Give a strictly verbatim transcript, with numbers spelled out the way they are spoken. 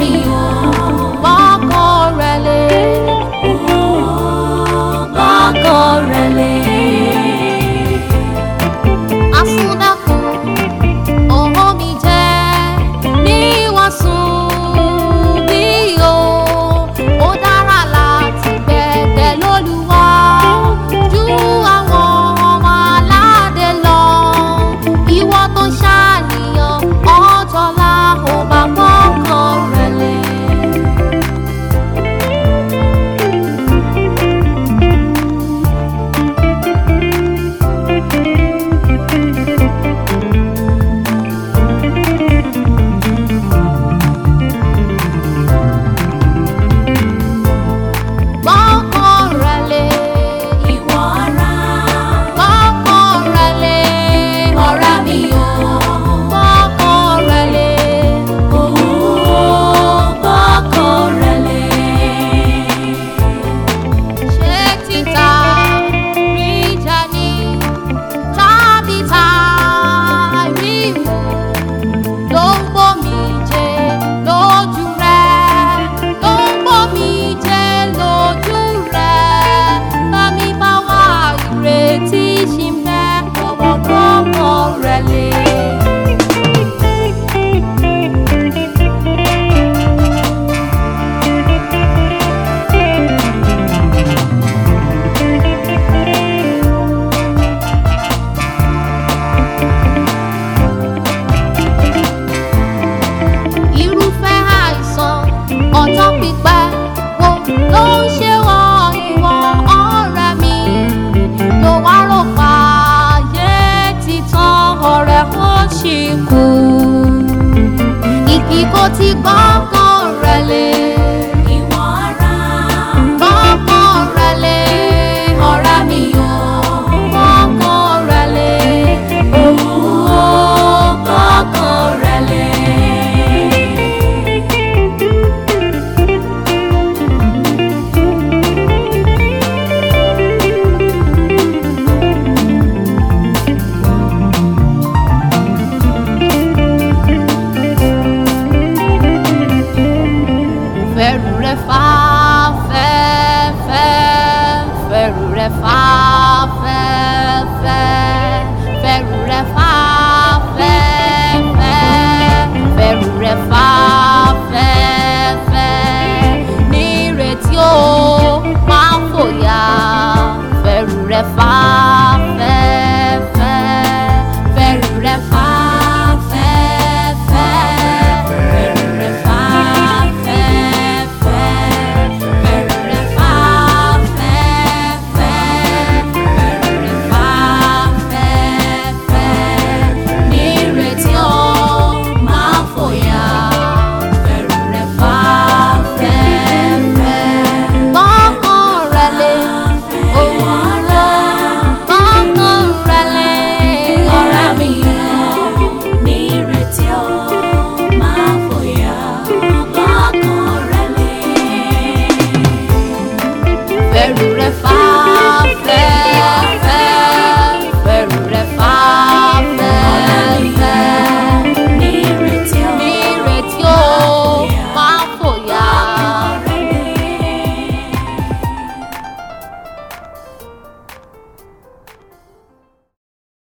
mi o. Gbọ́kàn rẹ̀ lé. Gbọ́kàn rẹ̀ lé. Asúndàkùn òhó mi jẹ́ níwọ̀sùn bí o. Ó dára láti gbẹ̀gbẹ̀ l'Olúwa ju àwọn ọmọ aládé lọ. Ìwọ tó ṣàníyàn ọjọ́lá ò bá gbọ́kàn rẹ̀ lé. Gbọ́kàn rẹ̀ lé. Ìwọ ará, Gbọ́kàn rẹ̀ lé. ọ̀rẹ́ mi o. Gbọ́kàn rẹ̀ lé. Gbọ́kàn rẹ̀ lé. Ṣé títà ríjà ni tàbí tàbí ìwò ló ń gbòmìjẹ lójú rẹ̀, ló ń gbòmìjẹ lójú rẹ̀? Bámi bá wá ìrètí ṣì ń bẹ ọ̀wọ̀ gbọ́kàn rẹ̀ lé. Irúfẹ́ àìsàn ọjọ́ pípẹ́ wo ló ń ṣe wọ́n ìwọ ọ̀rẹ́ mi? Ló wá rò pa ayé ti tán, ọ̀rẹ́ ó ṣì kù. Ìkì kò ti gbọ́kàn rẹ̀ lé. Ìwọ ará, Gbọ́kàn rẹ̀ lé. ọ̀rẹ́ mi o. Gbọ́kàn rẹ̀ lé. Gbọ́kàn rẹ̀ lé. Fẹ̀rù rẹ̀ fà fẹ́fẹ́, fẹ̀rù rẹ̀ fà fẹ́fẹ́, fẹ̀rù rẹ̀ fà fẹ́fẹ́, fẹ̀rù rẹ̀ fà fẹ́fẹ́. Nírètí ó máa ń fòyà, fẹ̀rù rẹ̀ fà